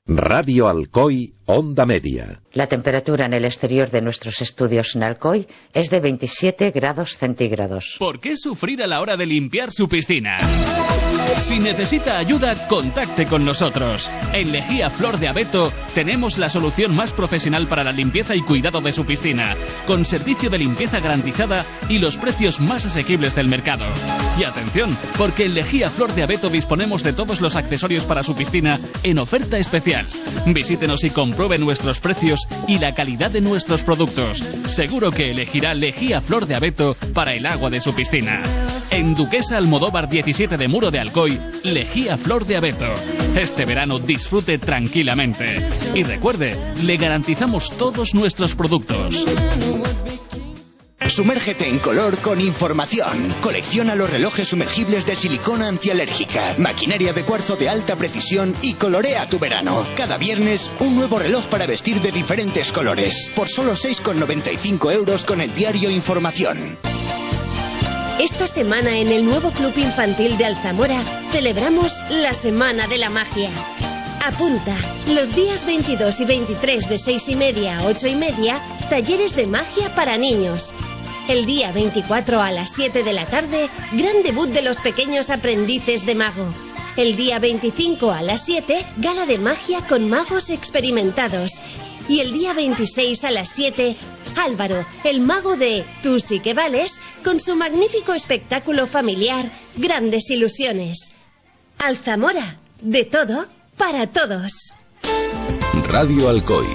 Radio Alcoy, Onda Media. La temperatura en el exterior de nuestros estudios en Alcoy es de 27 grados centígrados. ¿Por qué sufrir a la hora de limpiar su piscina? Si necesita ayuda, contacte con nosotros. En Lejía Flor de Abeto tenemos la solución más profesional para la limpieza y cuidado de su piscina, con servicio de limpieza garantizada y los precios más asequibles del mercado. Y atención, porque en Lejía Flor de Abeto disponemos de todos los accesorios para su piscina en oferta especial. Visítenos y compruebe nuestros precios y la calidad de nuestros productos. Seguro que elegirá Lejía Flor de Abeto para el agua de su piscina. En Duquesa Almodóvar 17 de Muro de Alcoy, Lejía Flor de Abeto. Este verano disfrute tranquilamente. Y recuerde, le garantizamos todos nuestros productos. Sumérgete en color con información. Colecciona los relojes sumergibles de silicona antialérgica, maquinaria de cuarzo de alta precisión y colorea tu verano. Cada viernes, un nuevo reloj para vestir de diferentes colores. Por solo 6,95 € con el diario Información. Esta semana en el nuevo Club Infantil de Alzamora celebramos la Semana de la Magia. Apunta, los días 22 y 23 de 6:30 a 8:30, talleres de magia para niños. El día 24 a las 7 de la tarde, gran debut de los pequeños aprendices de mago. El día 25 a las 7, gala de magia con magos experimentados. Y el día 26 a las 7, Álvaro, el mago de Tú sí que vales, con su magnífico espectáculo familiar, Grandes Ilusiones. Alzamora, de todo para todos. Radio Alcoy,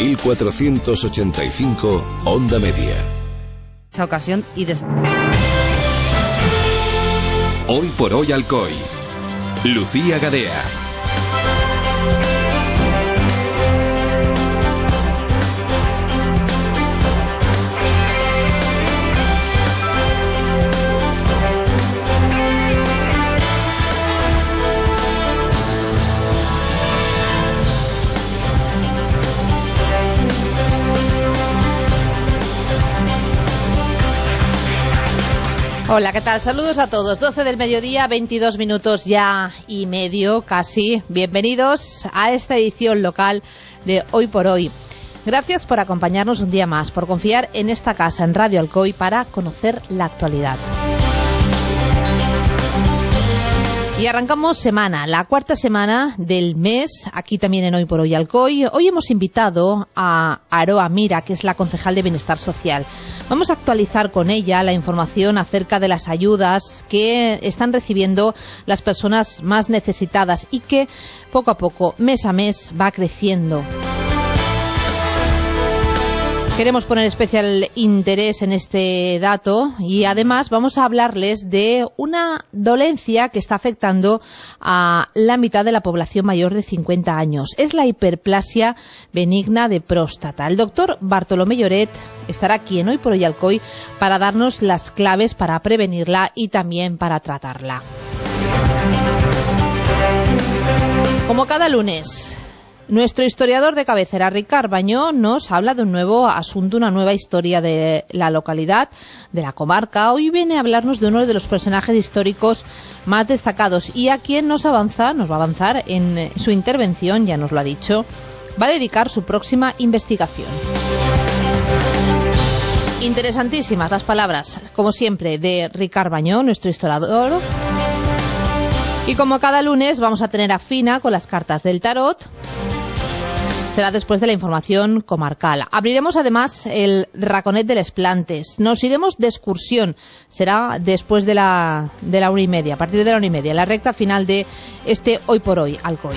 1485, Onda Media. Esa ocasión y Hoy por hoy Alcoy. Lucía Gadea. Hola, ¿qué tal? Saludos a todos. 12 del mediodía, 22 minutos ya y medio, casi. Bienvenidos a esta edición local de Hoy por Hoy. Gracias por acompañarnos un día más, por confiar en esta casa, en Radio Alcoy, para conocer la actualidad. Y arrancamos semana, la cuarta semana del mes, aquí también en Hoy por Hoy Alcoy. Hoy hemos invitado a Aroa Mira, que es la concejal de Bienestar Social. Vamos a actualizar con ella la información acerca de las ayudas que están recibiendo las personas más necesitadas y que poco a poco, mes a mes, va creciendo. Queremos poner especial interés en este dato y además vamos a hablarles de una dolencia que está afectando a la mitad de la población mayor de 50 años. Es la hiperplasia benigna de próstata. El doctor Bartolomé Lloret estará aquí en Hoy por Hoy Alcoy para darnos las claves para prevenirla y también para tratarla. Como cada lunes, nuestro historiador de cabecera, Ricard Bañó, nos habla de un nuevo asunto, una nueva historia de la localidad, de la comarca. Hoy viene a hablarnos de uno de los personajes históricos más destacados y a quien nos va a avanzar en su intervención, ya nos lo ha dicho, va a dedicar su próxima investigación. Interesantísimas las palabras, como siempre, de Ricard Bañó, nuestro historiador. Y como cada lunes vamos a tener a Fina con las cartas del tarot. Será después de la información comarcal. Abriremos además el Raconet de les Plantes. Nos iremos de excursión. Será después de la 1:30, a partir de la 1:30, la recta final de este Hoy por Hoy Alcoy.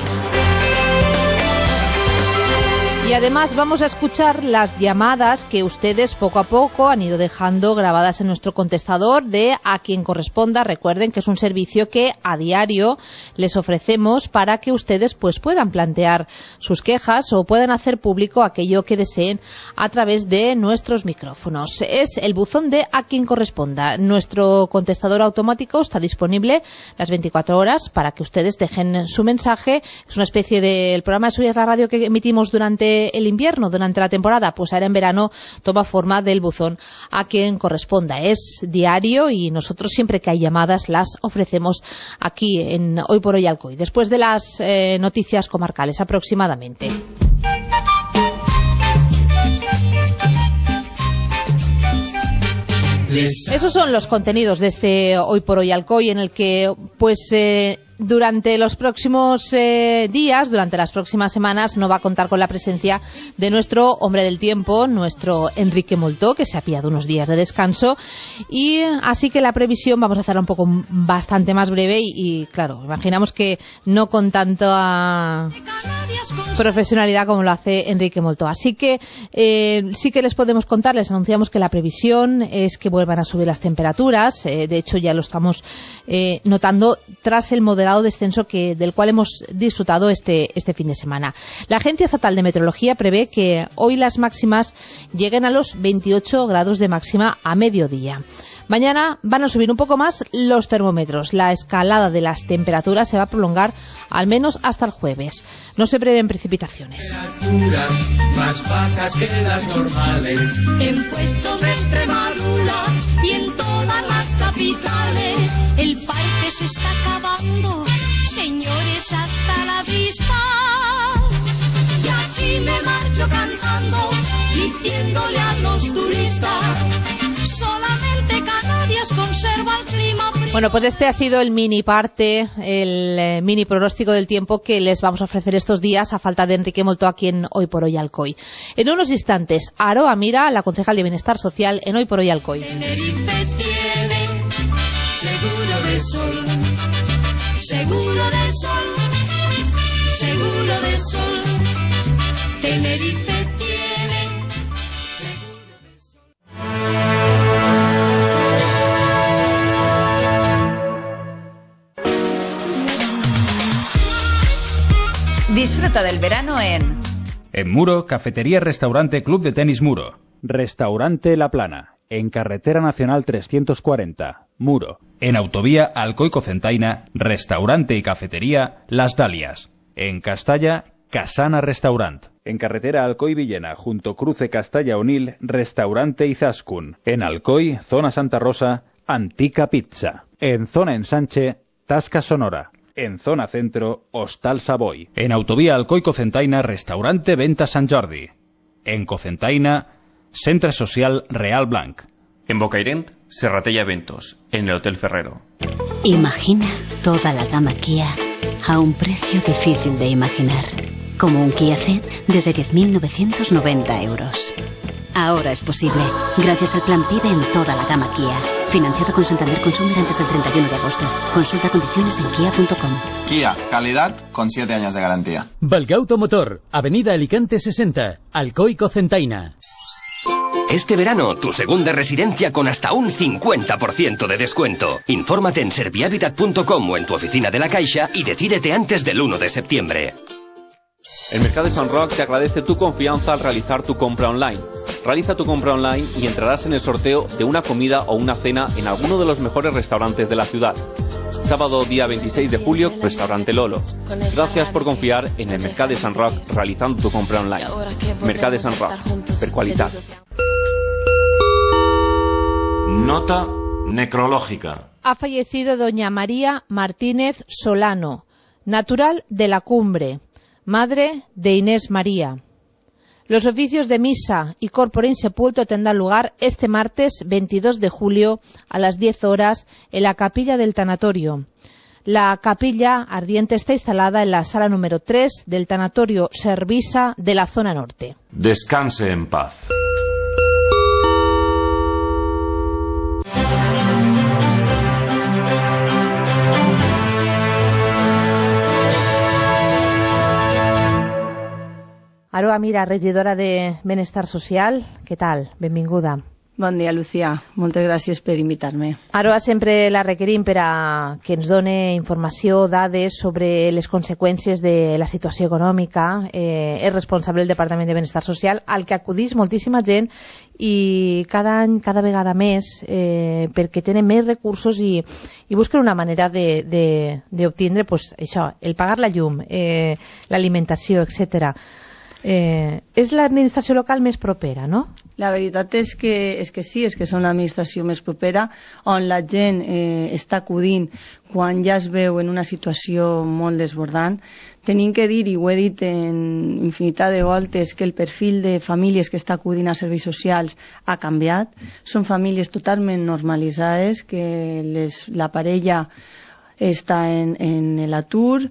Y además vamos a escuchar las llamadas que ustedes poco a poco han ido dejando grabadas en nuestro contestador de A Quien Corresponda. Recuerden que es un servicio que a diario les ofrecemos para que ustedes pues puedan plantear sus quejas o puedan hacer público aquello que deseen a través de nuestros micrófonos. Es el buzón de A Quien Corresponda. Nuestro contestador automático está disponible las 24 horas para que ustedes dejen su mensaje. Es una especie del programa de Soy es la radio que emitimos durante durante el invierno, durante la temporada, pues ahora en verano toma forma del buzón a quien corresponda. Es diario y nosotros siempre que hay llamadas las ofrecemos aquí en Hoy por Hoy Alcoy, después de las noticias comarcales aproximadamente. Esos son los contenidos de este Hoy por Hoy Alcoy, en el que pues durante los próximos días, durante las próximas semanas, no va a contar con la presencia de nuestro hombre del tiempo, nuestro Enrique Moltó, que se ha pillado unos días de descanso, y así que la previsión vamos a hacerla un poco bastante más breve y claro, imaginamos que no con tanta profesionalidad como lo hace Enrique Moltó. Así que sí que les podemos contar, les anunciamos que la previsión es que vuelvan a subir las temperaturas, de hecho ya lo estamos notando tras el moderado descenso del cual hemos disfrutado este fin de semana. La Agencia Estatal de Meteorología prevé que hoy las máximas lleguen a los 28 grados de máxima a mediodía. Mañana van a subir un poco más los termómetros. La escalada de las temperaturas se va a prolongar al menos hasta el jueves. No se prevén precipitaciones. Temperaturas más bajas que las normales en puestos de Extremadura y en todas las capitales. El parque se está acabando, señores, hasta la vista. Y aquí me marcho cantando, diciéndole a los turistas, solamente Canarias conserva el clima. Bueno, pues este ha sido el mini parte, el mini pronóstico del tiempo que les vamos a ofrecer estos días a falta de Enrique Moltó aquí en Hoy por Hoy Alcoy. En unos instantes, Aroa Mira, la concejal de Bienestar Social en Hoy por Hoy Alcoy. Tenerife tiene seguro de sol, seguro de sol, seguro de sol. Tenerife tiene seguro de sol. Disfruta del verano en Muro, cafetería, restaurante, club de tenis Muro. Restaurante La Plana, en Carretera Nacional 340, Muro. En Autovía Alcoy-Cocentaina, restaurante y cafetería Las Dalias. En Castalla, Casana Restaurant. En Carretera Alcoy-Villena, junto Cruce Castalla-Onil, restaurante Izaskun. En Alcoy, zona Santa Rosa, Antica Pizza. En zona Ensanche, Tasca Sonora. En zona centro, Hostal Savoy. En Autovía Alcoy-Cocentaina, restaurante Venta Sant Jordi. En Cocentaina, Centre Social Real Blanc. En Bocairent, Serratella Eventos, en el Hotel Ferrero. Imagina toda la gama Kia a un precio difícil de imaginar. Como un Kia Ceed desde 10.990 euros. Ahora es posible, gracias al plan PIBE en toda la gama Kia. Financiado con Santander Consumer antes del 31 de agosto. Consulta condiciones en kia.com. Kia, calidad con 7 años de garantía. Valgauto Motor, Avenida Alicante 60, Alcoy Cocentaina. Este verano, tu segunda residencia con hasta un 50% de descuento. Infórmate en servihabitat.com o en tu oficina de la Caixa y decídete antes del 1 de septiembre. El Mercado de San Roc te agradece tu confianza al realizar tu compra online. Realiza tu compra online y entrarás en el sorteo de una comida o una cena en alguno de los mejores restaurantes de la ciudad. Sábado, día 26 de julio, Restaurante Lolo. Gracias por confiar en el Mercado de San Roc realizando tu compra online. Mercado de San Roc, per qualitat. Nota necrológica. Ha fallecido doña María Martínez Solano, natural de La Cumbre, madre de Inés María. Los oficios de misa y corpore insepulto tendrán lugar este martes 22 de julio a las 10 horas en la capilla del tanatorio. La capilla ardiente está instalada en la sala número 3 del tanatorio Servisa de la zona norte. Descanse en paz. Aroa Mira, regidora de Benestar Social, què tal? Benvinguda. Bon dia, Lucía. Moltes gràcies per invitar-me. Aroa sempre la requerim per a que ens done informació, dades sobre les conseqüències de la situació econòmica. És responsable del Departament de Benestar Social, al que acudís moltíssima gent i cada any, cada vegada més, perquè tenen més recursos i busquen una manera d'obtindre pues, això, el pagar la llum, l'alimentació, etcètera. És l'administració local més propera, no? La veritat és que sí, és que són l'administració més propera, on la gent està acudint quan ja es veu en una situació molt desbordant. Tenim que dir, i ho he dit en infinitat de voltes, que el perfil de famílies que està acudint a serveis socials ha canviat. Són famílies totalment normalitzades, que la parella està en l'atur.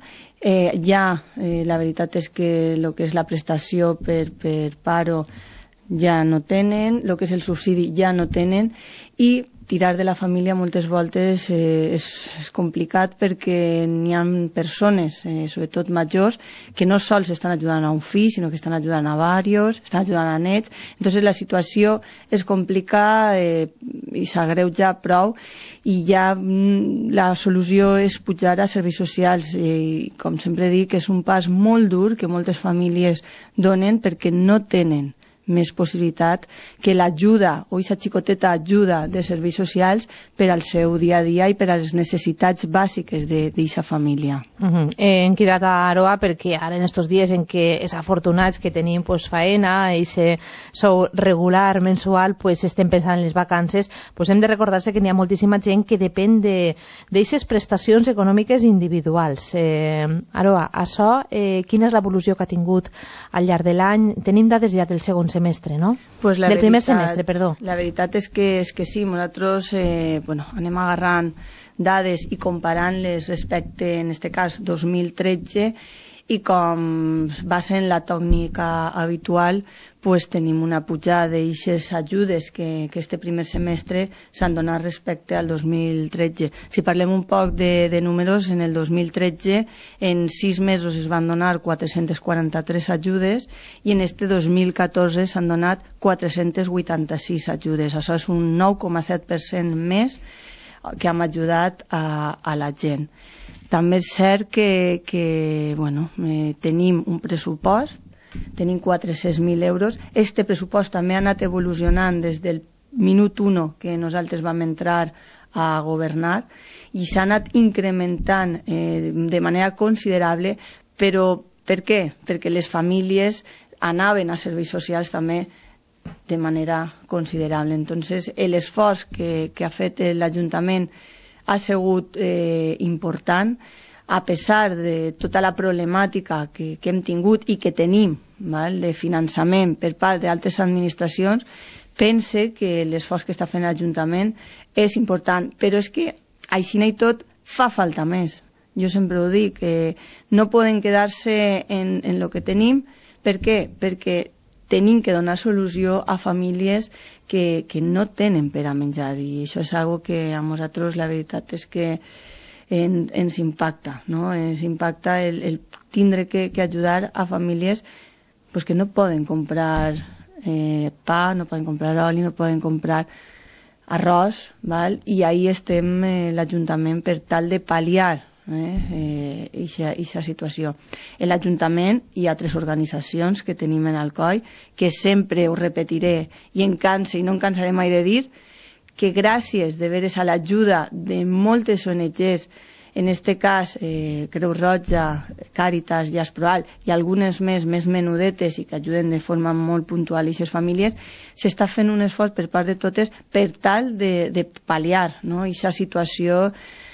La veritat és que el que és la prestació per paro ja no tenen, el que és el subsidi ja no tenen, i tirar de la família moltes voltes és complicat perquè n'hi ha persones, sobretot majors, que no sols estan ajudant a un fill, sinó que estan ajudant a diversos, estan ajudant a nets. Entonces la situació és complicada i s'agreuja prou, i ja la solució és pujar a serveis socials, i com sempre dic, és un pas molt dur que moltes famílies donen perquè no tenen més possibilitat que l'ajuda o aquesta xicoteta ajuda de serveis socials per al seu dia a dia i per a les necessitats bàsiques d'aquesta família. Hem cridat a Aroa perquè ara en estos dies en què és afortunats que tenim faena i sou regular, mensual, estem pensant en les vacances, hem de recordar-se que n'hi ha moltíssima gent que depèn d'aquestes prestacions econòmiques individuals. Aroa, això, quina és l'evolució que ha tingut al llarg de l'any? Tenim dades ja del segon semestre, no? Del primer semestre, perdó. La veritat és que sí, nosaltres anem agarrant dades i comparant-les respecte, en aquest cas, 2013, i com va ser en la tònica habitual, tenim una pujada d'aixes ajudes que este primer semestre s'han donat respecte al 2013. Si parlem un poc de números, en el 2013 en 6 mesos es van donar 443 ajudes i en este 2014 s'han donat 486 ajudes. Això és un 9,7% més que hem ajudat a la gent. També és cert que tenim un pressupost, tenim 400.000 euros. Este pressupost també ha anat evolucionant des del minut 1 que nosaltres vam entrar a governar i s'ha anat incrementant de manera considerable, però per què? Perquè les famílies anaven a serveis socials també de manera considerable. Entonces, l'esforç que ha fet l'Ajuntament ha sigut important, a pesar de tota la problemàtica que hem tingut i que tenim de finançament per part d'altres administracions. Pense que l'esforç que està fent l'Ajuntament és important, però és que així i tot fa falta més. Jo sempre ho dic, no poden quedar-se en el que tenim. Per què? Perquè tenim que donar solució a famílies que no tenen per a menjar, i això és una que a nosaltres la veritat és que ens impacta, no? Ens impacta el tindre que ajudar a famílies que no poden comprar pa, no poden comprar oli, no poden comprar arròs, i ahí estem l'Ajuntament per tal de pal·liar aquesta situació. En l'Ajuntament hi ha 3 organitzacions que tenim en Alcoi, que sempre ho repetiré i em cansa i no em cansaré mai de dir, que gràcies de veres a l'ajuda de moltes ONGs, en este cas Creu Roja, Càritas i Asproal, i algunes més menudetes i que ajuden de forma molt puntual a aquestes famílies, s'està fent un esforç per part de totes per tal de pal·liar aquesta situació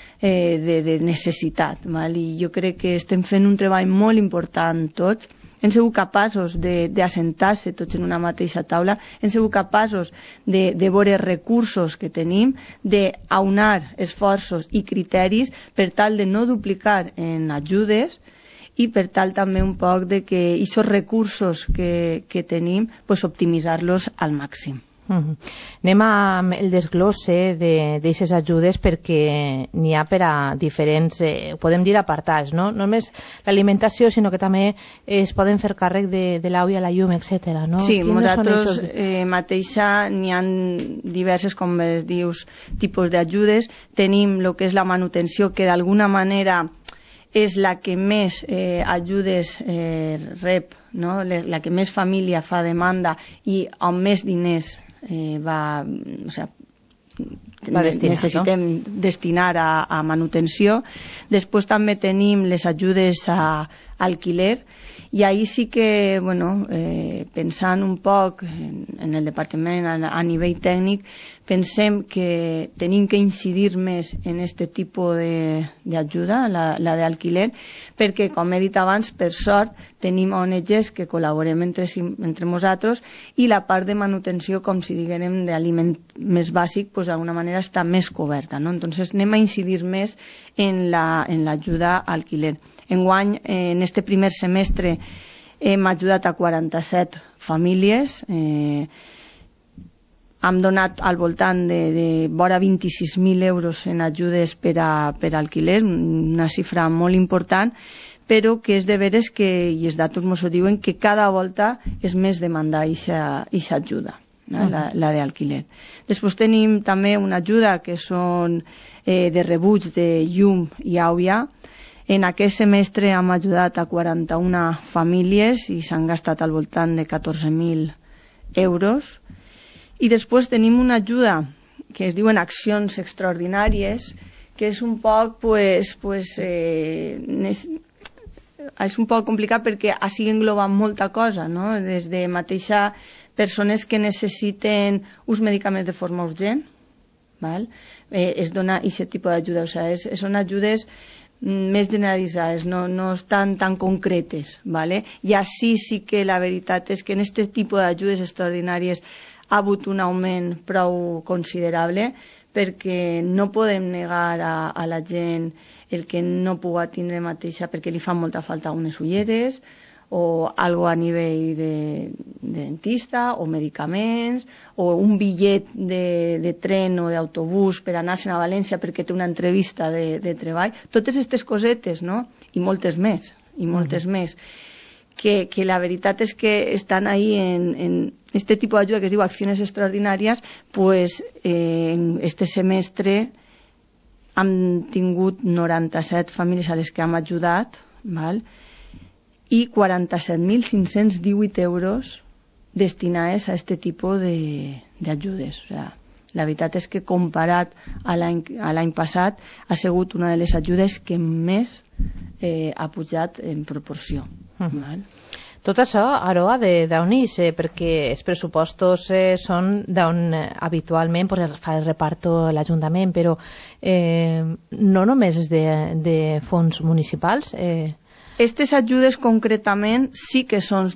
de necessitat. I jo crec que estem fent un treball molt important tots. Hem sigut capaços d'assentar-se tots en una mateixa taula, hem sigut capaços de veure recursos que tenim, d'aunar esforços i criteris per tal de no duplicar en ajudes i per tal també un poc de que aquests recursos que tenim optimitzar-los al màxim. Anem amb el desglosse d'aquestes ajudes perquè n'hi ha per a diferents, podem dir, apartats, no només l'alimentació, sinó que també es poden fer càrrec de l'aigua i la llum, etc. Sí, nosaltres mateixa n'hi ha diverses, com dius, tipus d'ajudes. Tenim el que és la manutenció, que d'alguna manera és la que més ajudes rep, la que més família fa demanda i on més diners necessitem destinar a manutenció. Després també tenim les ajudes a alquiler I ahir sí que, pensant un poc en el departament a nivell tècnic, pensem que tenim que incidir més en aquest tipus d'ajuda, la d'alquiler, perquè, com he dit abans, per sort, tenim ONGs que col·laborem entre nosaltres i la part de manutenció, com si diguem, d'aliment més bàsic, d'alguna manera està més coberta, no? Entonces anem a incidir més en l'ajuda a alquiler. Enguany, en este primer semestre, hem ajudat a 47 famílies, hem donat al voltant de vora 26.000 euros en ajudes per alquiler, una xifra molt important, però que és de veres que, i els datos ens ho diuen, que cada volta és més demandada aquesta ajuda, la d'alquiler. Després tenim també una ajuda que són de rebuig de llum i aigua. En aquest semestre hem ajudat a 41 famílies i s'han gastat al voltant de 14.000 euros. I després tenim una ajuda que es diuen accions extraordinàries, que és un poc, és un poc complicat perquè així engloba molta cosa, no? Des de mateixa persones que necessiten uns medicaments de forma urgent, val? Es dona aquest tipus d'ajuda, o sigui, són ajudes més generalitzades, no estan tan concretes, ¿vale? I així sí que la veritat és que en aquest tipus d'ajudes extraordinàries ha hagut un augment prou considerable, perquè no podem negar a la gent el que no pugui tindre mateixa perquè li fan molta falta unes ulleres o algo a nivell de dentista o medicaments o un bitllet de tren o d'autobús per anar-se'n a València perquè té una entrevista de treball. Totes aquestes cosetes, no? I moltes més, que la veritat és que estan ahí en este tipus d'ajuda que es diu accions extraordinàries, pues en este semestre hem tingut 97 famílies a les que hem ajudat, val? I 47.518 euros destinats a aquest tipus d'ajudes. O sigui, la veritat és que comparat a l'any passat ha sigut una de les ajudes que més ha pujat en proporció. Tot això, Aroa, d'on és? Perquè els pressupostos són d'on habitualment fa el reparto l'Ajuntament, però no només és de fons municipals. Aquestes ajudes concretament sí que són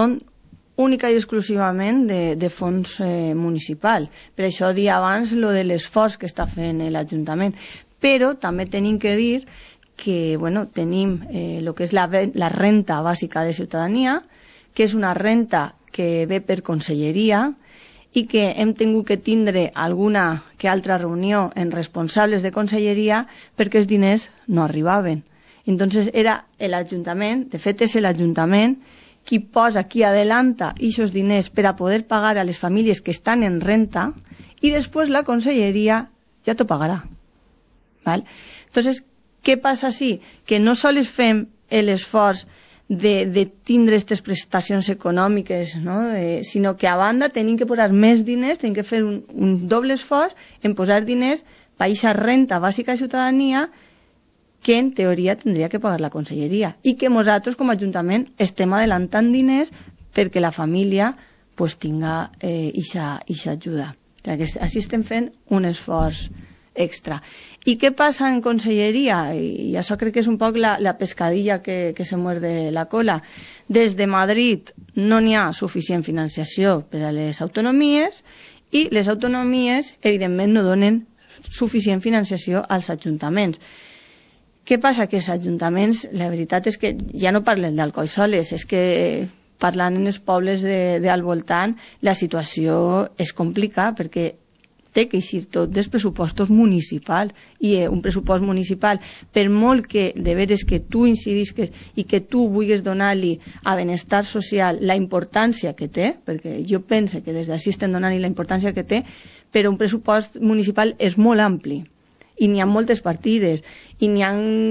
única i exclusivament de fons municipal. Per això dia abans lo de l'esforç que està fent l'Ajuntament. Però també tenim que dir que tenim el que és la renta bàsica de ciutadania, que és una renta que ve per conselleria i que hem tingut que tindre alguna que altra reunió en responsables de conselleria perquè els diners no arribaven. Entonces era l'Ajuntament, de fet és l'Ajuntament qui posa, qui adelanta aquests diners per a poder pagar a les famílies que estan en renta i després la conselleria ja t'ho pagarà. ¿Val? Entonces, què passa així? Que no sols fem l'esforç de tindre aquestes prestacions econòmiques, no? Sinó que a banda tenim que posar més diners, tenim que fer un doble esforç en posar diners per aquesta renta bàsica de ciutadania que en teoria tindria que pagar la conselleria i que nosaltres com a Ajuntament estem adelantant diners perquè la família tinga aquesta ajuda. O sigui, així estem fent un esforç extra. I què passa en conselleria? I això crec que és un poc la pescadilla que se muerde la cola. Des de Madrid no n'hi ha suficient financiació per a les autonomies i les autonomies, evidentment, no donen suficient financiació als ajuntaments. Què passa? Que els ajuntaments, la veritat és que ja no parlen d'Alcoi soles, és que parlant en els pobles del voltant la situació és complicada perquè té que eixir tot dels pressupostos municipals i un pressupost municipal, per molt que de veres que tu incidisques i que tu vulguis donar-li a benestar social la importància que té, perquè jo penso que des d'ací estem donant-li la importància que té, però un pressupost municipal és molt ampli i n'hi ha moltes partides i n'hi ha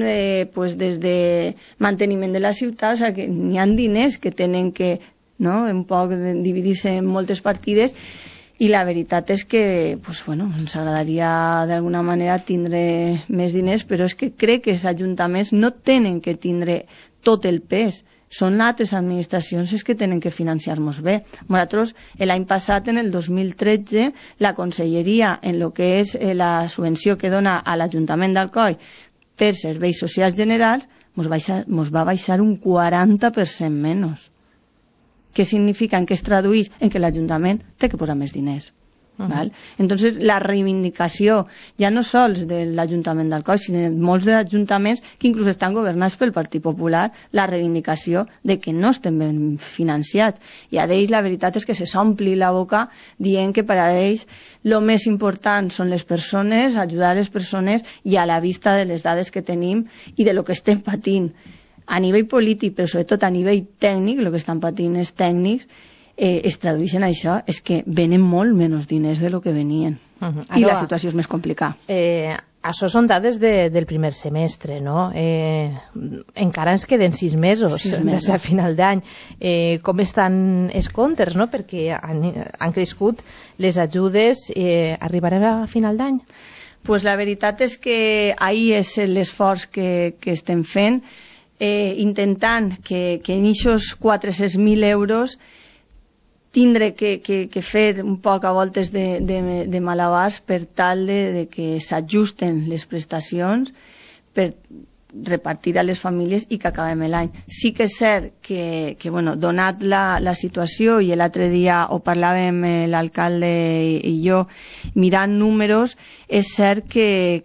des de manteniment de la ciutat, o sigui que n'hi ha diners que tenen que un poc dividir-se en moltes partides i la veritat és que ens agradaria d'alguna manera tindre més diners, però és que crec que els ajuntaments no tenen que tindre tot el pes, són altres administracions les que tenen que financiar-nos bé. Nosaltres, l'any passat, en el 2013, la Conselleria, en el que és la subvenció que dona a l'Ajuntament d'Alcoi per serveis socials generals, mos va baixar un 40% menys. Què significa? En què es tradueix? En que l'Ajuntament té que posar més diners. ¿Vale? Entonces la reivindicació ja no sols de l'Ajuntament d'Alcoi, sinó de molts dels ajuntaments que inclús estan governats pel Partit Popular, la reivindicació de que no estem ben financiats, i a d'ells la veritat és que se s'ompli la boca dient que per a ells el més important són les persones, ajudar les persones, i a la vista de les dades que tenim i de lo que estem patint a nivell polític, però sobretot a nivell tècnic, el que estan patint els tècnics, es tradueixen això, és que venen molt menys diners de lo que venien. I la situació és més complicada. Això són dades del primer semestre, no? Encara ens queden 6 mesos des a final d'any. Com estan els comptes, no? Perquè han crescut les ajudes, arribaran a final d'any? Pues la veritat és que ahir és l'esforç que estem fent, intentant que en aquests 400.000 euros tindre que fer un poc a voltes de malabars per tal de que s'ajusten les prestacions per repartir a les famílies i que acabem l'any. Sí que és cert que donat la situació, i l'altre dia ho parlàvem l'alcalde i jo, mirant números, és cert que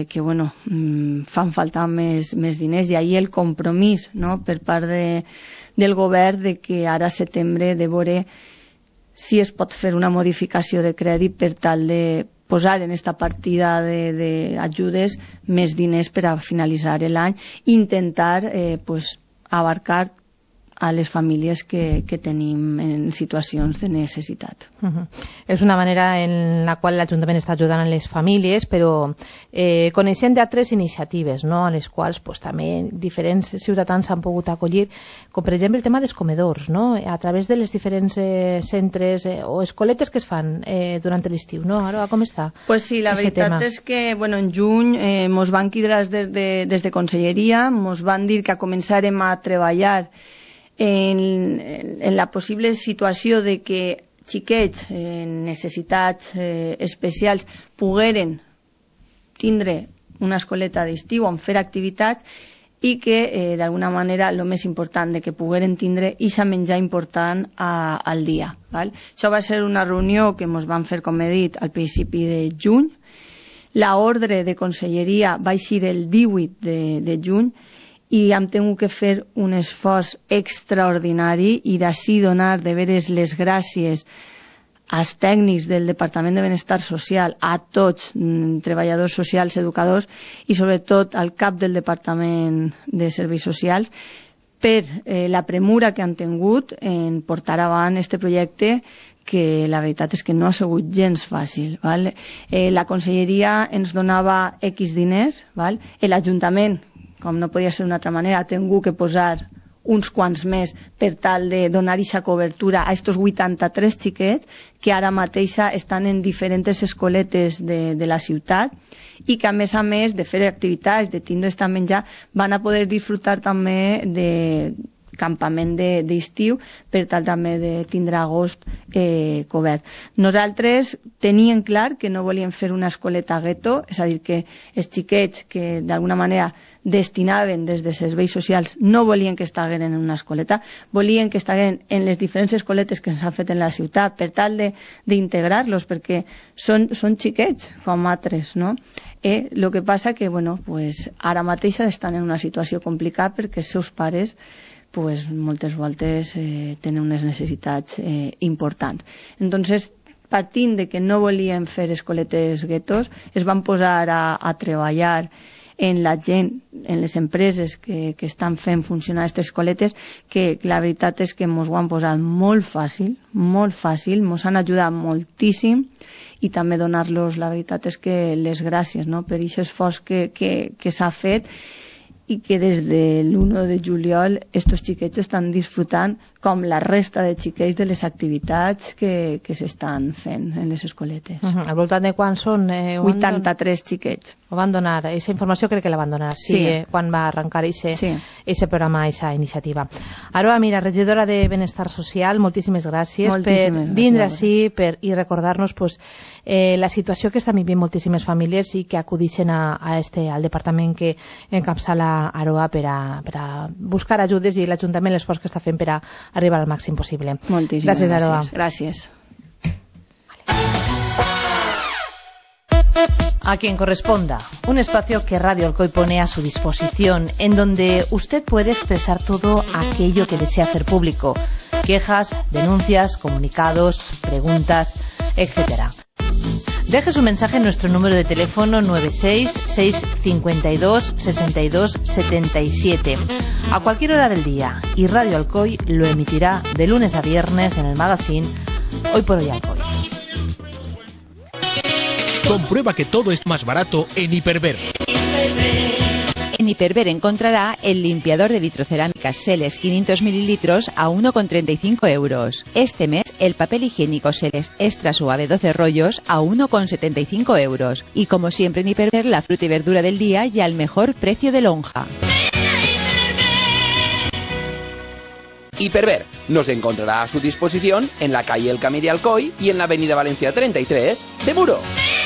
fan falta més diners, i ahir el compromís, no?, per part del govern de que ara a setembre de veure si es pot fer una modificació de crèdit per tal de posar en esta partida d'ajudes més diners per a finalitzar l'any i intentar abarcar a les famílies que tenim en situacions de necessitat. És una manera en la qual l'Ajuntament està ajudant a les famílies, però coneixem d'altres iniciatives, no?, a les quals també diferents ciutadans s'han pogut acollir, com per exemple el tema dels comedors, no?, a través de les diferents centres o escoletes que es fan durant l'estiu, no? Ara, com està? Pues sí, la veritat és que en juny mos van cridar des de Conselleria, mos van dir que començarem a treballar en la possible situació de que xiquets en necessitats especials pogueren tindre una escoleta d'estiu on fer activitats, i que d'alguna manera el més important, de que pogueren tindre ixa menjar important al dia. Això va ser una reunió que ens van fer, com he dit, al principi de juny. L'ordre de Conselleria va eixir el 18 de juny, i hem tingut que fer un esforç extraordinari, i d'ací donar de veres les gràcies als tècnics del Departament de Benestar Social, a tots, treballadors socials, educadors, i sobretot al cap del Departament de Serveis Socials, per la premura que han tingut en portar avant este projecte, que la veritat és que no ha sigut gens fàcil. La Conselleria ens donava X diners, l'Ajuntament, com no podia ser d'una altra manera, ha tingut que posar uns quants més per tal de donar aquesta cobertura a estos 83 xiquets que ara mateix estan en diferents escoletes de la ciutat, i que a més de fer activitats, de tindre esta menjar, van a poder disfrutar també de campament d'estiu, per tal també de tindre agost cobert. Nosaltres teníem clar que no volíem fer una escoleta gueto, és a dir, que els xiquets que d'alguna manera destinaven des de serveis socials no volien que estigueren en una escoleta, volien que estigueren en les diferents escoletes que s'han fet en la ciutat, per tal d'integrar-los, perquè són xiquets com altres, no? El que passa que ara mateix estan en una situació complicada perquè els seus pares moltes voltes tenen unes necessitats importants. Entonces, partint de que no volien fer escoletes guetos, es van posar a treballar en la gent, en les empreses que estan fent funcionar aquestes escoletes, que la veritat és que ens ho han posat molt fàcil, ens han ajudat moltíssim, i també donar-los, la veritat és que les gràcies, no?, per aquest esforç que s'ha fet, i que des de l'1 de juliol estos xiquets estan disfrutant com la resta de xiquets de les activitats que s'estan fent en les escoletes. Al voltant de quan són? 83 xiquets. Ho van donar, aquesta informació crec que la van donar, quan va arrencar aquest programa, aquesta iniciativa. Aroa Mira, regidora de Benestar Social, moltíssimes gràcies per vindre així i recordar-nos la situació que estan vivint moltíssimes famílies i que acudixen al departament que encapçala Aroa per a buscar ajudes i l'Ajuntament l'esforç que està fent per a arribar al màxim possible. Moltíssimes gràcies, Aroa. Gràcies. A quien corresponda, un espacio que Radio Alcoy pone a su disposición, en donde usted puede expresar todo aquello que desea hacer público: quejas, denuncias, comunicados, preguntas, etc. Deje su mensaje en nuestro número de teléfono 966526277 a cualquier hora del día, y Radio Alcoy lo emitirá de lunes a viernes en el magazine Hoy por Hoy Alcoy. Comprueba que todo es más barato en Hiperver. En Hiperver encontrará el limpiador de vitrocerámica Seles 500 mililitros a 1,35 euros. Este mes el papel higiénico Seles extra suave 12 rollos a 1,75 euros. Y como siempre en Hiperver, la fruta y verdura del día y al mejor precio de lonja. Hiperver nos encontrará a su disposición en la calle El Camí de Alcoy y en la avenida Valencia 33 de Muro.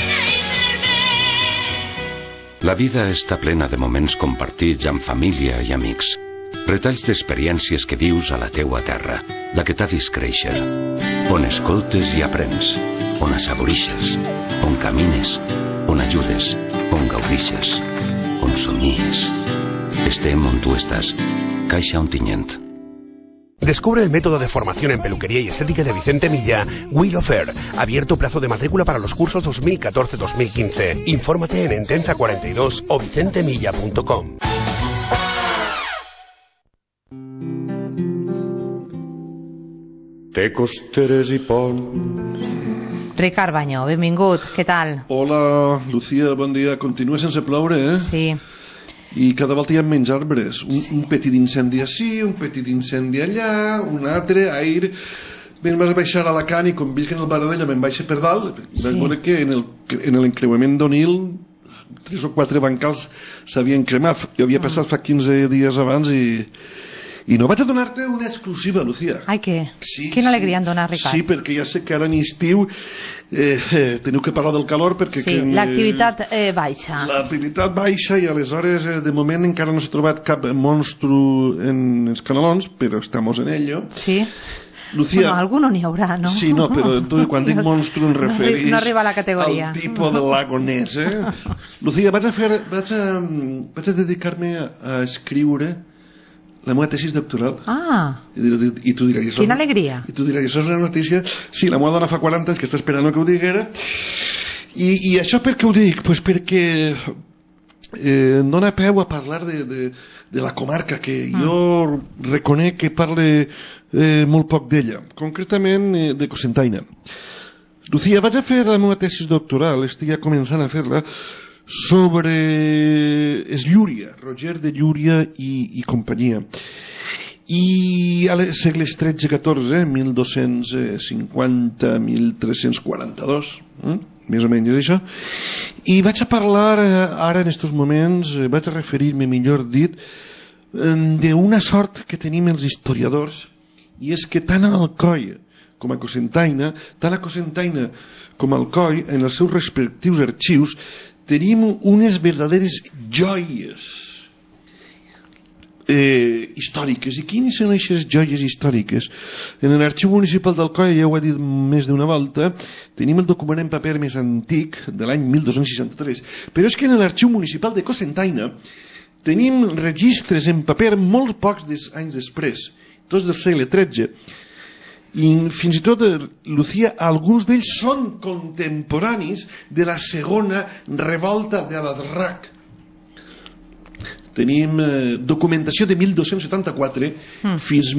La vida està plena de moments compartits amb família i amics. Retalls d'experiències que vius a la teua terra, la que t'ha vist créixer. On escoltes i aprens, on assaborixes, on camines, on ajudes, on gaudixes, on somnies. Estem on tu estàs. Caixa Ontinyent. Descubre el método de formación en peluquería y estética de Vicente Milla, Will of Air. Abierto plazo de matrícula para los cursos 2014-2015. Infórmate en Entenza 42 o vicentemilla.com. Té costeres i ponts. Ricard Bañó, benvingut, què tal? Hola, Lucía, bon dia. Continua sense ploure, eh? Sí. I cada volta hi ha menys arbres. Un petit incendi així, un petit incendi allà, un altre, aire. Me'n vas baixar a Alacant i com visc en el Baradella me'n baixa per dalt. Vaig veure que en l'encreuament d'Onil 3 o 4 bancals s'havien cremat. Jo havia passat fa 15 dies abans i no vaig a donar-te una exclusiva, Lucía. Ai, què? Quina alegria en donar, Ricard. Sí, perquè ja sé que ara en estiu teniu que parlar del calor perquè... Sí, l'activitat baixa. L'activitat baixa i aleshores de moment encara no s'ha trobat cap monstru en els canalons, però estamos en ello. Sí. Lucía, bueno, alguno n'hi haurà, no? Sí, no, però tu quan dic monstru em referís no arriba a la categoria. al tipus de lagonès, Lucía, vaig a dedicar-me a escriure la meva tesis doctoral. I tu diràs... Quina alegria. I tu diràs, això és una notícia... Sí, la meva dona fa 40 anys que està esperant que ho diguera. I això per què ho dic? Pues perquè dona peu a parlar de la comarca, que jo reconec que parle molt poc d'ella. Concretament de Cocentaina. Lucía, vaig a fer la meva tesis doctoral, estic ja començant a fer-la, sobre Llúria, Roger de Llúria i companyia. I als segles XIII-XIV, 1250-1342, més o menys això. I vaig a parlar ara en aquests moments, vaig a referir-me, millor dit, d'una sort que tenim els historiadors, i és que tant a Alcoi com a Cocentaina, tant a Cocentaina com a Alcoi, en els seus respectius arxius, tenim unes verdaderes joies històriques. I quines són aquestes joies històriques? En l'arxiu municipal d'Alcoi, ja ho he dit més d'una volta, tenim el document en paper més antic de l'any 1263, però és que en l'arxiu municipal de Cocentaina tenim registres en paper molt pocs anys després, tots del segle XIII, i fins i tot, Lucía, alguns d'ells són contemporanis de la segona revolta de l'Adrac. Tenim documentació de 1274 fins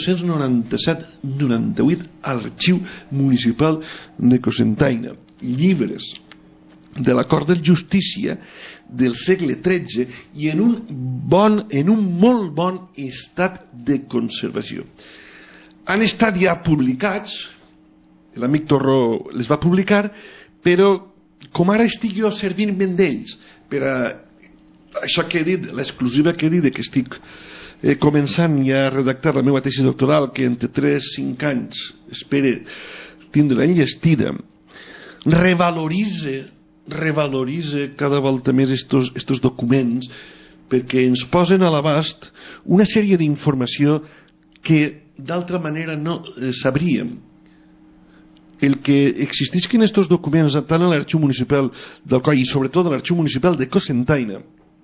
1297-98 a l'arxiu municipal de Cocentaina. Llibres de la Cort de Justícia del segle XIII i en un molt bon estat de conservació. han estat ja publicats, l'amic Torró les va publicar, però com ara estic jo servint-me'n d'ells per a això que he dit, l'exclusiva que he dit, que estic començant ja a redactar la meva tesi doctoral, que entre 3-5 anys espero tindre enllestida, revaloritza cada volta més estos documents, perquè ens posen a l'abast una sèrie d'informació que d'altra manera no sabríem. El que existisquen estos documents tant a l'Arxiu Municipal d'Alcoi i sobretot a l'Arxiu Municipal de Cocentaina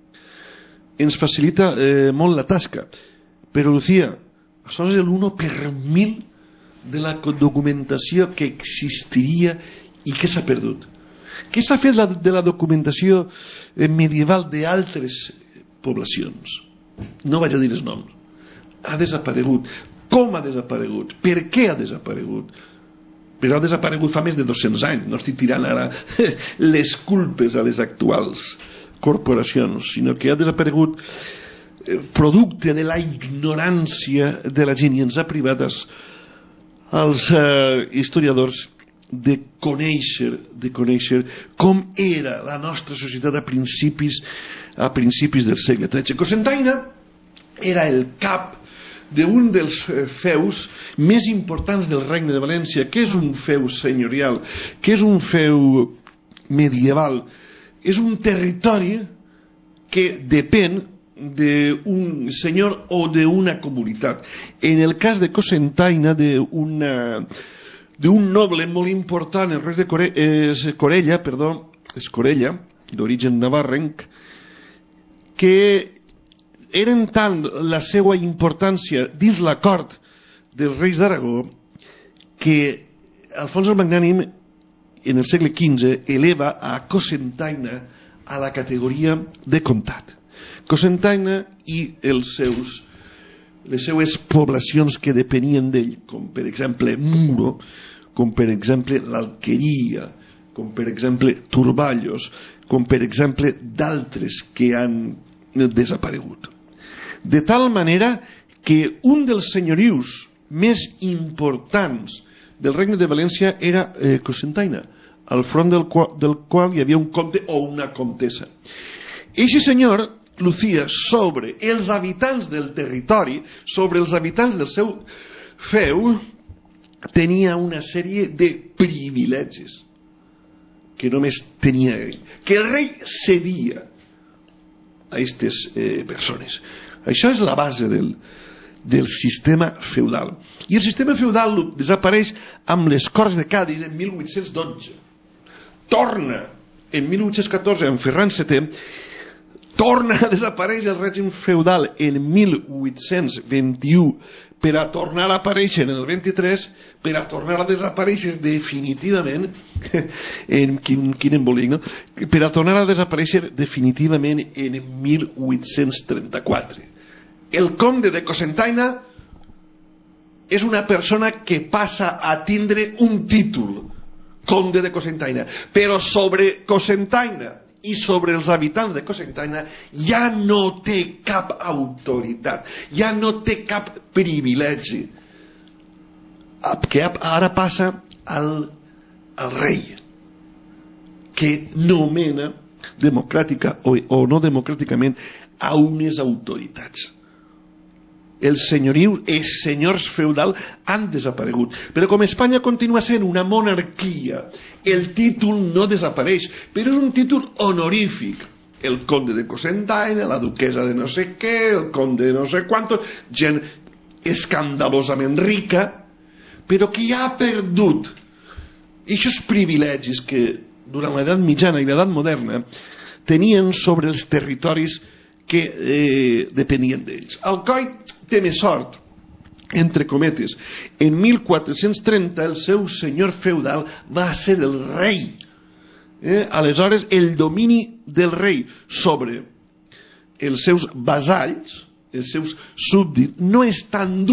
ens facilita molt la tasca, però Lucía, això és l'1 per 1000 de la documentació que existiria i que s'ha perdut. Què s'ha fet de la documentació medieval d'altres poblacions? No vaig a dir els noms. Ha desaparegut. Com ha desaparegut? Per què ha desaparegut? Però ha desaparegut fa més de 200 anys. No estic tirant ara les culpes a les actuals corporacions, sinó que ha desaparegut producte de la ignorància de la gent, i ens ha privat als historiadors de conèixer com era la nostra societat a principis del segle XIII. Cocentaina era el cap d'un dels feus més importants del Regne de València. Què és un feu senyorial? Què és un feu medieval? És un territori que depèn d'un senyor o d'una comunitat. En el cas de Cocentaina, d'un noble molt important, el rei de Escorella, d'origen navarrenc, que eren tant la seva importància dins la cort dels reis d'Aragó que Alfons el Magnànim en el segle XV eleva a Cocentaina a la categoria de comtat. Cocentaina i les seues poblacions que depenien d'ell, com per exemple Muro, com per exemple l'Alqueria, com per exemple Turballos, com per exemple d'altres que han desaparegut. De tal manera que un dels senyorius més importants del Regne de València era Cocentaina, al front del qual hi havia un comte o una comtessa. Eixe senyor, Lucía, sobre els habitants del territori, sobre els habitants del seu feu, tenia una sèrie de privilegis que només tenia ell, que el rei cedia a aquestes persones. Això és la base del sistema feudal. I el sistema feudal desapareix amb les Corts de Cadis en 1812. Torna en 1814 amb Ferran VII, torna a desaparèixer el règim feudal en 1821 per a tornar a aparèixer en el 23, per a tornar a desaparèixer definitivament quin embolic, no? Per a tornar a desaparèixer definitivament en 1834. El comte de Cocentaina és una persona que passa a tindre un títol, comte de Cocentaina, però sobre Cocentaina i sobre els habitants de Cocentaina ja no té cap autoritat, ja no té cap privilegi, que ara passa al rei, que nomena democràtica o no democràticament a unes autoritats. Els senyorius, els senyors feudals han desaparegut. Però com Espanya continua sent una monarquia, el títol no desapareix, però és un títol honorífic. El conde de Cocentaina, la duquesa de no sé què, el conde de no sé quantos, gent escandalosament rica, però que ja ha perdut aquests privilegis que durant l'edat mitjana i l'edat moderna tenien sobre els territoris que depenien d'ells. Alcoi té més sort, entre cometes. En 1430 el seu senyor feudal va ser el rei. Aleshores el domini del rei sobre els seus vasalls, els seus súbdits, no és tan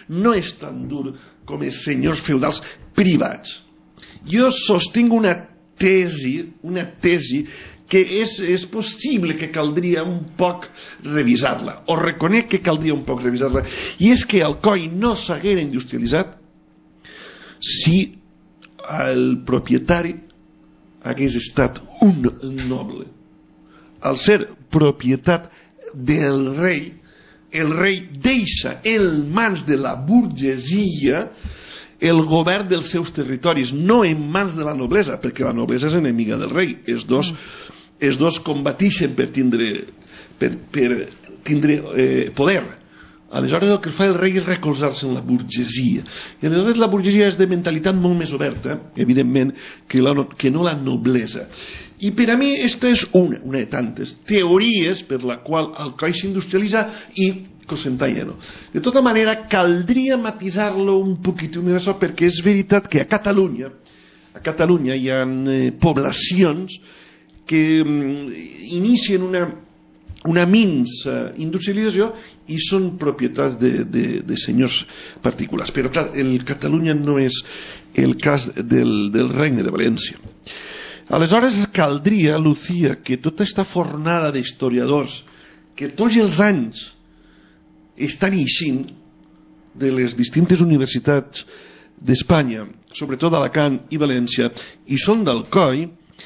dur com els senyors feudals privats. Jo sostinc una tesi que és possible que caldria un poc revisar-la, o reconec que caldria un poc revisar-la, i és que Alcoi no s'haguera industrialitzat si el propietari hagués estat un noble. Al ser propietat del rei, el rei deixa en mans de la burgesia el govern dels seus territoris, no en mans de la noblesa, perquè la noblesa és enemiga del rei. Els dos combatixen per tindre poder. Aleshores el que fa el rei és recolzar-se en la burgesia, i aleshores la burgesia és de mentalitat molt més oberta, evidentment, que no la noblesa. I per a mi aquesta és una de tantes teories per la qual Alcoi s'industrialitza i Cocentaina no. De tota manera caldria matisar-lo un poquito més això, perquè és veritat que a Catalunya hi ha poblacions que inicien una minsa industrialització i són propietats de senyors particulars. Però clar, Catalunya no és el cas del Regne de València. Aleshores caldria, Lucía, que tota aquesta fornada d'historiadors que tots els anys estan eixint de les distintes universitats d'Espanya, sobretot d'Alacant i València, i són d'Alcoi,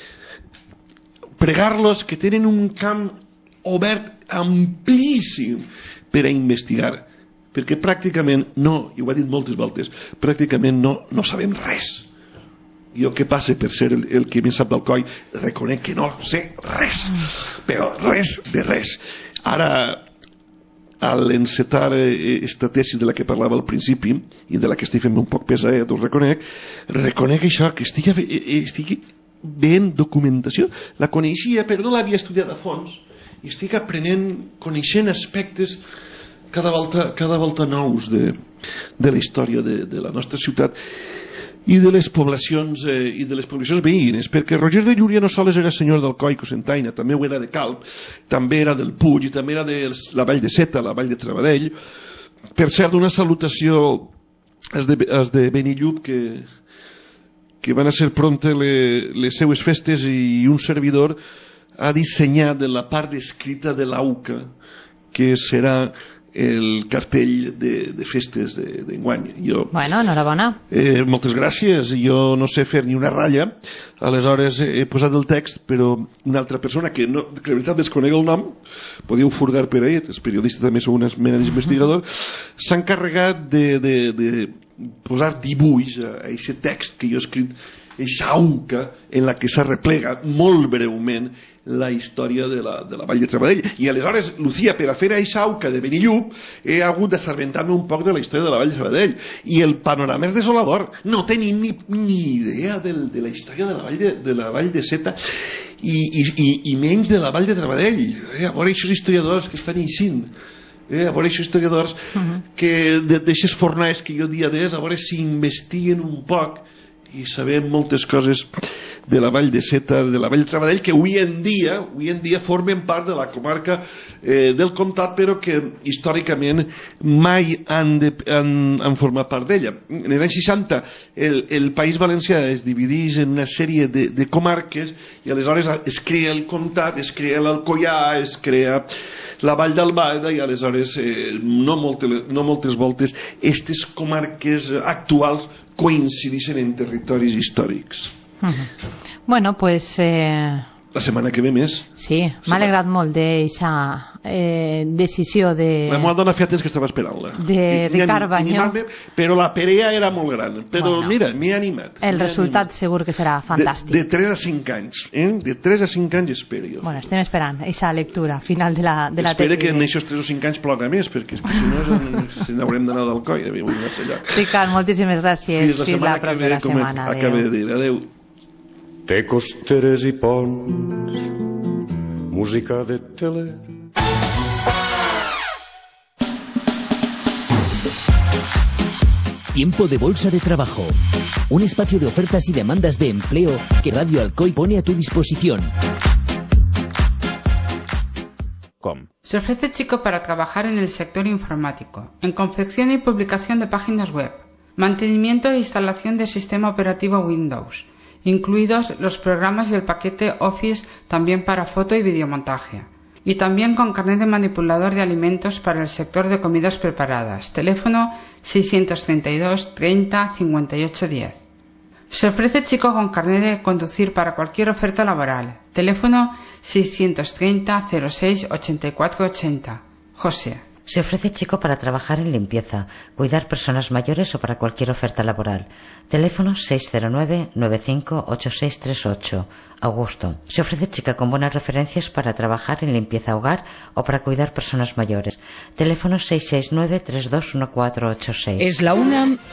pregar-los que tenen un camp obert amplíssim per a investigar, perquè pràcticament no, i ho ha dit moltes voltes, pràcticament no sabem res. Jo que passe per ser el que més sap d'Alcoi, reconec que no sé res, però res de res. Ara, al encetar esta tesi de la que parlava al principi i de la que estic fent un poc pesadet, us reconec això, que estic veient documentació, la coneixia però no l'havia estudiat a fons, i estic aprenent, coneixent aspectes cada volta nous de la història de la nostra ciutat i de les poblacions veïnes, perquè Roger de Llúria no sols era senyor d'Alcoi i Cocentaina, també ho era de Calp, també era del Puig i també era de la Vall de Seta, la Vall de Travadell. Per cert, una salutació als de Benillup, que van a ser prompte les seues festes, i un servidor ha dissenyat de la part escrita de l'AUCA, que serà el cartell de festes d'enguany. Bueno, enhorabona. Moltes gràcies. Jo no sé fer ni una ratlla, aleshores he posat el text, però una altra persona que la veritat desconec el nom, podíeu furgar per ahí, els periodistes també són una mena d'investigador, s'ha encarregat de posar dibuix a aquest text que jo he escrit, aquesta auca en la que s'arreplega molt breument la història de la Vall de Travadell. I aleshores, Lucía, per a fer aquesta auca de Benillup he hagut d'assabentar-me un poc de la història de la Vall de Travadell, i el panorama és desolador. No tenim ni idea de la història de la Vall de Seta i menys de la Vall de Travadell. A veure aquests historiadors que estan eixint, a veure aquests historiadors que d'aixes fornades que jo dia d'és, a veure si investiguen un poc i sabem moltes coses de la Vall de Seta, de la Vall de Travadell, que avui en dia formen part de la comarca del comtat, però que històricament mai han format part d'ella. En l'any 60 el País Valencià es divideix en una sèrie de comarques, i aleshores es crea el comtat, es crea l'Alcoià, es crea la Vall d'Albaida, i aleshores no moltes voltes aquestes comarques actuals coincideixen en territoris històrics. Bueno, pues... La setmana que ve més. Sí, m'ha alegrat molt d'aquesta decisió de... La meva dona feia temps que estava esperant-la. De Ricard Banyó. Però la perea era molt gran. Però mira, m'he animat. El resultat segur que serà fantàstic. De 3 a 5 anys. De 3 a 5 anys espero jo. Bueno, estem esperant aquesta lectura final de la tesi. Espero que en aquests 3 o 5 anys ploga més, perquè si no se n'haurem d'anar d'Alcoi. Ricard, moltíssimes gràcies. Fins la propera setmana. Acabé de dir. Adéu. Té costeres i ponts, música de tele. Tiempo de bolsa de trabajo. Un espacio de ofertas y demandas de empleo que Radio Alcoy pone a tu disposición. Se ofrece chico para trabajar en el sector informático, en confección y publicación de páginas web, mantenimiento e instalación de sistema operativo Windows, incluidos los programas del paquete Office también para foto y videomontaje. Y también con carnet de manipulador de alimentos para el sector de comidas preparadas. Teléfono 632 30 58 10. Se ofrece chico con carnet de conducir para cualquier oferta laboral. Teléfono 630 06 84 80. José. Se ofrece chico para trabajar en limpieza, cuidar personas mayores o para cualquier oferta laboral. Teléfono 609 95 8638. Augusto. Se ofrece chica con buenas referencias para trabajar en limpieza hogar o para cuidar personas mayores. Teléfono 669 321486. Es la una.